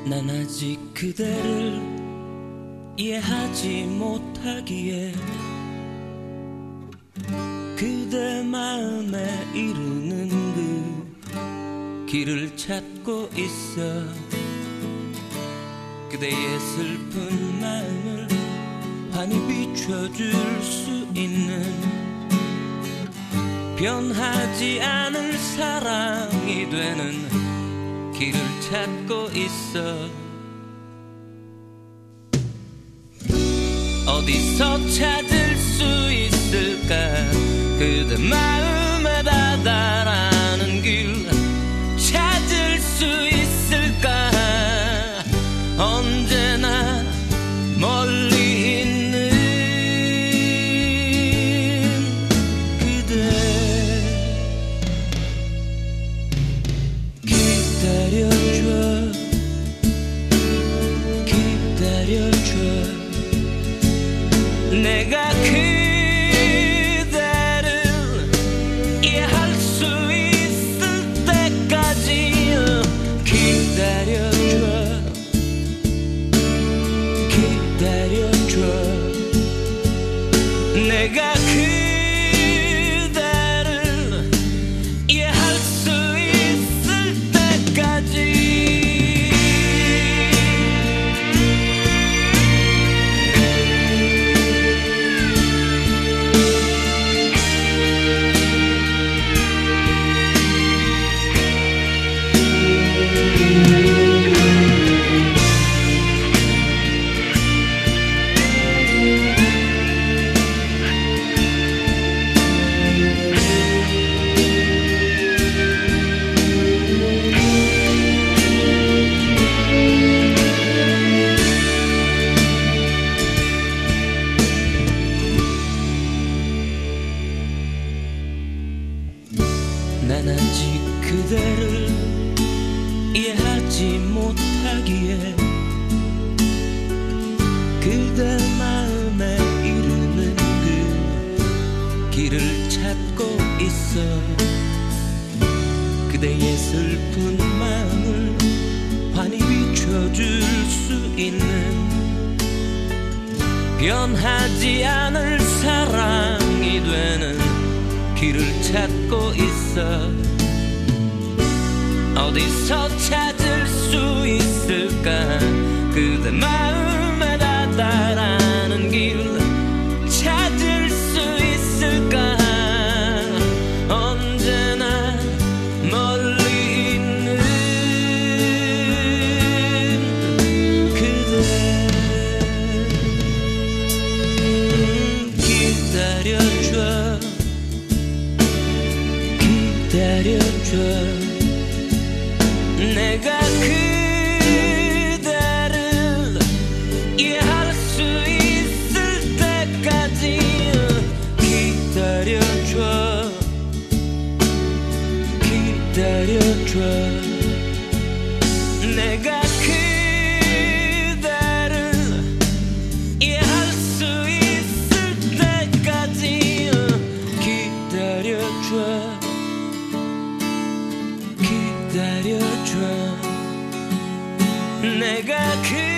난 아직 그대를 이해하지 못하기에 그대 마음에 이르는 그 길을 찾고 있어. 그대의 슬픈 마음을 환히 비춰줄 수 있는 변하지 않을 사랑이 되는 길을 찾고 있어. 어디서 찾을 수 있을까 그대 마음에 다다라는 길 찾을 수 있을까. 언제나 멀리 있는 그대 기다려줘 기다려줘. 내가 그대를 이해할 수 있을 때까지 기다려줘 기다려줘. 내가 그대를 이해할 수 있을 때까지. 난 아직 그대를 이해하지 못하기에 그대 마음에 이르는 그 길을 찾고 있어. 그대의 슬픈 마음을 환히 비춰줄 수 있는 변하지 않을 사랑이 되는 길을 찾고 있어. 어디서 찾을 수 있을까 그대 마음에 다다라는 길 찾을 수 있을까. 언제나 멀리 있는 그대 기다려줘 기다려줘. 내가 그대를 이해할 수 있을 때까지 기다려줘 기다려줘. 내가 그대를 이해할 수 있을 때까지 기다려줘 기다려줘. 내가